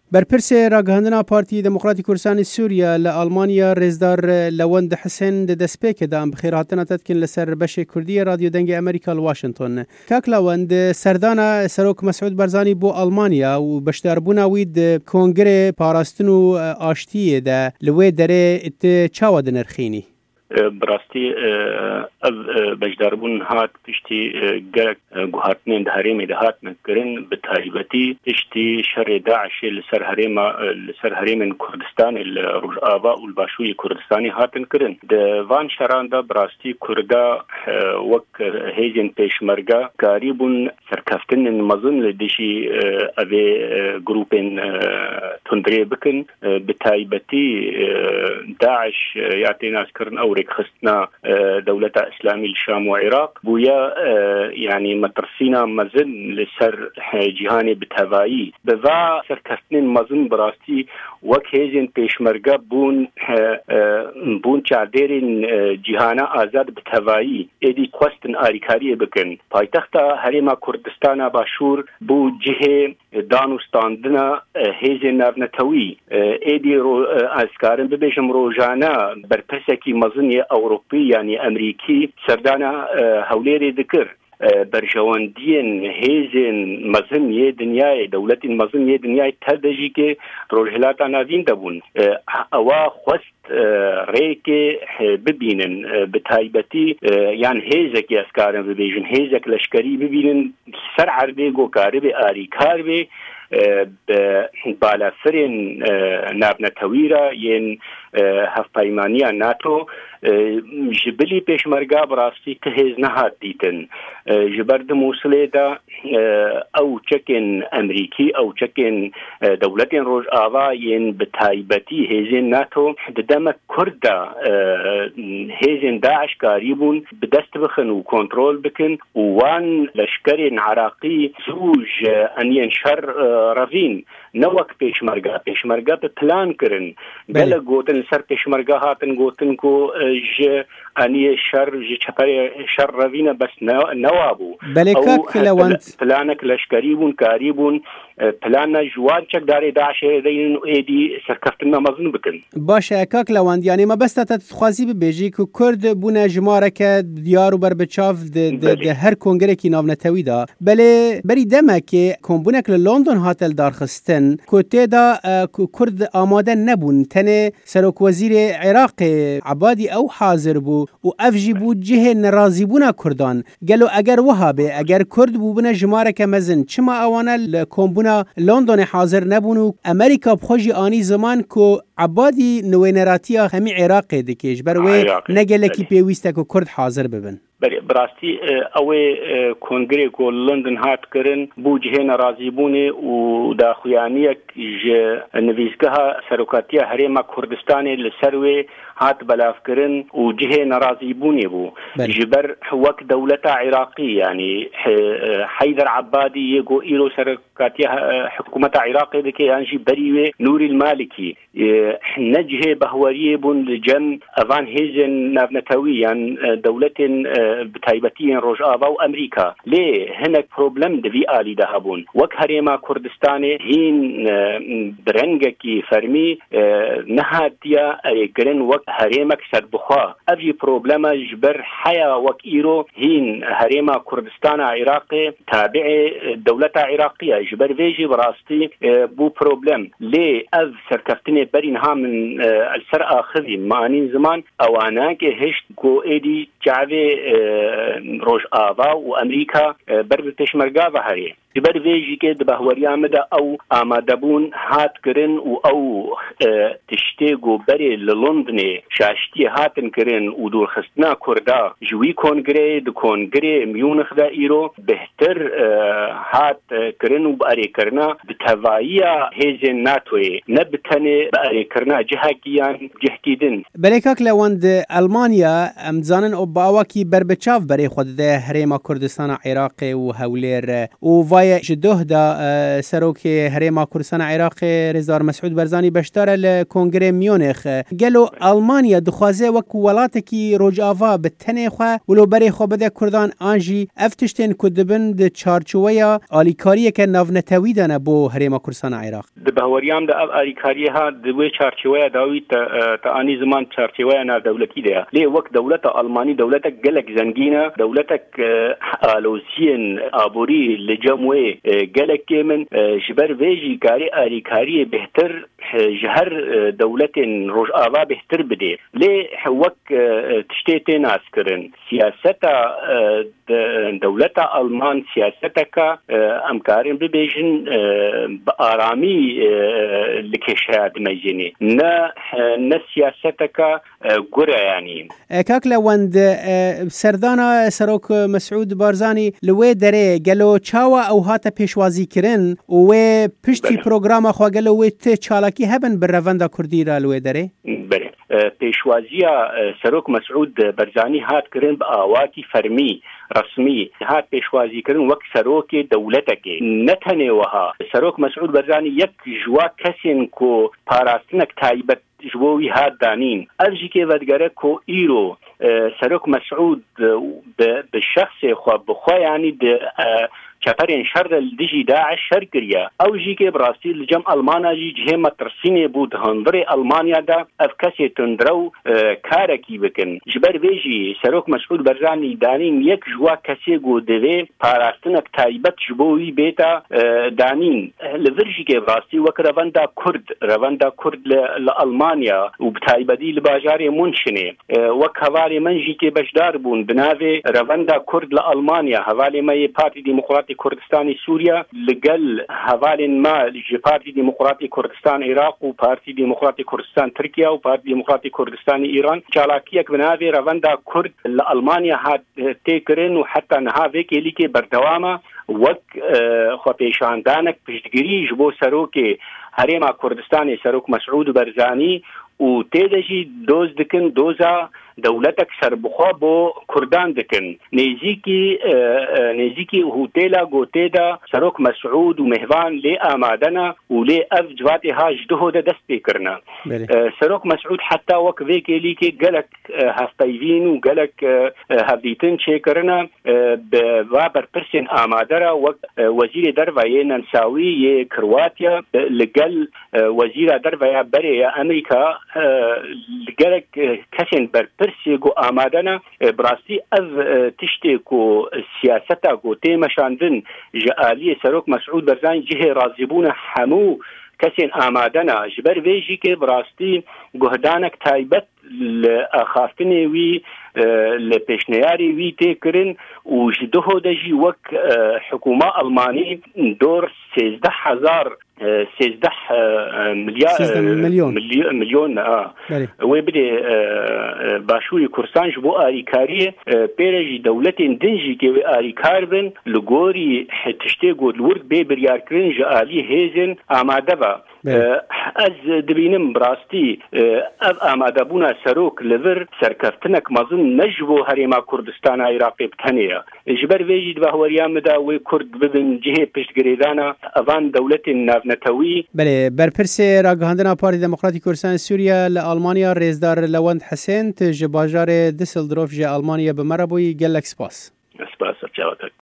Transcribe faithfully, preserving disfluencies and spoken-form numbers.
برپرسه راگهاندنا پارتی دموکراتی کردستان سوریا لآلمانیا رزدار لوند حسین دسپیک دام بخیر هاتنا تدکن لسر بش کردی رادیو دنگ امریکا لواشنطن. کاک لوند سردانا سروک مسعود برزانی بو آلمانیا و بشتر بونا وید کنگره پاراستنو آشتیه ده لوی دره ات چاوا دنرخینی. براستی از بجداربون هات پشتی گرک گوهرتنین ده هرمی ده هات نکرن به تایبتی پشتی شر داعش لسر هرم لسر هرم کردستان الروج آبا و الباشوی کردستانی هاتن کرن ده وان شران ده براستی کردا وک هیجن پیشمرگا کاریبون سرکفتن مزن لدشی اوه گروپین تندری بکن به تایبتی داعش یعطی ناس کرن او خستنا دولة إسلامي الشام وعراق بويا يعني مترسينا مزن لسر جهاني بتهوائي بذا سركستنين مزن براستي وكهيزن پیشمرگا بون بون چارديرين جهانا آزاد بتهوائي ايدي قوستن آريكاري بكن پایتختا هرما كردستانا باشور بو جهه دانوستاندنا هيزن نارنتوي ايدي رو اسكارن ببيشم روجانا برپسكي مزن أوروبي يعني أمريكي سردانا هوليري ذكر برجواندين هيزن مزن يه دنياي دولة مزن يه دنياي تدجي كي روجهلاتا نازين دبون أوا خست ريكي ببينن بتايبتي يعني هيزك يسكارن ببيجن هيزك لشكري ببينن سر عربي قو كاربي آري كاربي بالافرين نابنا تويرا ين هفپایمانیا ناتو جبلی پیشمرگا براستی تهز نهاد دیتن جبرد موصله دا او چکن امریکی او چکن دولتین روج آوا ین بتایبتی هزین ناتو ددم کردا هزین داعش کاریبون بدست بخن و کنترول بکن وان لشکرین عراقی زوج انین شر روین نوک پیشمرگا پیشمرگا به پلان کرن گل گوتن سر پیشمرگا هاتن گوتن کو ج اني شر ج چپر شر روینه بس نوابو بله کاک لوند پلانک لشکریبون کاریبون پلان جوان چک داری داعش دین ایدی سرکفتنا مزن بکن باشه کاک لوند یعنی ما بس تتخوازی ببیجی که کرد بونه جماره که دیارو بر بچاف ده هر کنگره کی ناونتوی دا بله بری دمه که کمبونک لندن هاتل دارخستن که تیدا کرد آماده نبون تنه سروک وزیر عراق عبادی او حاضر بو و افجی بو جه نرازی بونا کردان گلو اگر وهابه اگر کرد بو بونه جماره که مزن چما اوانه لکمبونه لندن حاضر نبونو امریکا بخوشی آنی زمان که عبادی نوینراتیا همی عراق دکیش بروی نگلکی پیویسته که کرد حاضر ببن بله براستی اوه کنگره کو لندن هات کرن بو جه ناراضی بونه و دا خویانیک ج نویزگاه سروکاتیا هرما کردستان لسروی هات بلاف کرن و جه ناراضی بونه بو جبر وک دولت عراقی يعني حيدر عبادي يجو إيرو سركاتيا حكومة عراقي ذكي أنجي بريوي نور المالكي نجه بهوريه بون لجن أفان هيزن نابنتوي يعني دولة بتايبتين روج آبا وأمريكا ليه هناك بروبلم دفي آلي دهبون وك هريما كردستاني هين برنجكي فرمي نهاتيا أريقرن وك هريمك سربخوا أفي بروبلم جبر حيا وك إيرو هين هريما كردستان عراقي تابع دولة عراقية جبر فيجي براستي بو بروبلم ليه أف سركفتني برينها من السر آخذي مانين زمان أواناك هشت كو إيدي جعبي روج آبا وأمريكا برد تشمرقا ظهري جبر فيجي كده بهوريا مدى أو آمادبون هات كرن و أو تشتيقو بري للندن شاشتي هاتن كرن ودور خستنا كردا جوي كونغري دو كونغري ميونخ دا إيرو بهتر هات كرن و بأري كرنا بتوائيا هيزن ناتوي نبتني بأري كرنا جهكيان جهكيدن بلكاك لوند ألمانيا امزانن او باواكي بربچاف بري خود ده هريما كردستان عراقي و هولير و وای جدوه دا سروک هرما کوردستان عراق رضا مسعود برزانی بشتار لکنگره میونخ گلو آلمانیا دخوازه وک ولاتکی روجاوا به تنه خو ولو بری خو بده کردان آنجی افتشتن کدبن د چارچویا آلیکاری که ناونتوی دانه بو هرما کوردستان عراق د بهوریام د آلیکاری ها د وی چارچویا داوی ته انی زمان چارچویا نه دولتی ده لی وک دولت آلمانی دولت گلک زنگینه دولتک آلوسین آبوری لجموی گلک من جبر ویجی کاری آلیکاری بهتر جهر دولت روج آوا بهتر بده لی وک تشتیت ناس کرن سیاست دولت آلمان سیاست کا امکارن ببیجن بآرامی لکشاد مجنی نه نه سیاست کا گره یعنی کاکلا وند سردانا سروک مسعود بارزانی لوی دره گلو چاوا او هاتا پیشوازی کرن و پشتی پروگرام خو گلو و ت چالاکی هبن بر روند کردی را لوی دره بله پیشوازی سروک مسعود برزانی هات کرن با آواتی فرمی رسمی هات پیشوازی کردن وقت سروک دولت که نتنه وها سروک مسعود برزانی یک جوا کسین کو پاراستنک تایبت جووی هات دانین افجی که ودگره کو ایرو سروک مسعود به شخص خواب بخوا یعنی ده چپرین شر دیجی داعش شر کریا او جی که براستی لجم آلمانا جی جه مترسینه بود هندر آلمانیا دا اف کسی تندرو کارکی بکن جبر ویجی سروک مسعود برزانی دانین یک جوا کسی گو دوی پاراستنک تایبت جبوی بیتا دانین لورجی که براستی وک رواندا کرد رواندا کرد لآلمانیا و بتایبدی لباجار منشنه وک هواری من جی که بشدار بون بناوی رواندا کرد لآلمانیا هوالی ما پارتی دیموکرات کردستان سوریا لگل حوال ما پارتی دموکراتی کردستان عراق و پارتی دموکراتی کردستان ترکیه و پارتی دموکراتی کردستان ایران چالاکیک بناوی رواندا کرد لآلمانیا هات تکرن و حتی نهاوی کلی که بردوامه وک خو پیشاندانک پشتگیری جبو سروک هرما کردستان سروک مسعود برزانی و تیدجی دوز دکن دوزا دولتک سربخوا بو کردان دکن نزیکی نزیکی هوتیلا گوتیدا سروک مسعود و مهوان لی آمادنا و لی اف جواتی ها جدهو دا دست بکرنا سروک مسعود حتی وک ویکی لی که گلک هفتایوین و گلک هفدیتن چه کرنا و برپرسین آمادرا وک وزیر دروی ننساوی ی کرواتیا لگل وزیر دروی بری امریکا لگلک کسین برپرسین سیگو آمادنا براستی از تشتی کو سیاستا کو تیمشاندن جالی سروک مسعود برزانی جه رازبون همو کسین آمادنا جبر ویجی که براستی گهدانک تایبت لأخافتنی وی لپیشنیاری وی تکرن و جدهو دجی وک حکومه آلمانی دور سیزده هزار سیزده ملیون ملیون آه و بده باشوری کردستان جبو آریکاری پیرجی دولت دنجی که آریکار بن لگوری تشتی گود ورد بی بریار کرن جالی هیزن آماده با از دبینم براستی اف آماده بونا سروک لور سرکفتنک مظن نجبو هرما کردستان عراقی بتنیا جبر ویجید بهوریام دا و کرد ببن جهه پشتگریدانا اوان دولت ناونتوی بله برپرس راگهاندنا پارتی دموکراتی کردستان سوریا لآلمانیا رزدار لوند حسین تج باجار دسلدروف جه آلمانیا بمربوی گلک سپاس سپاس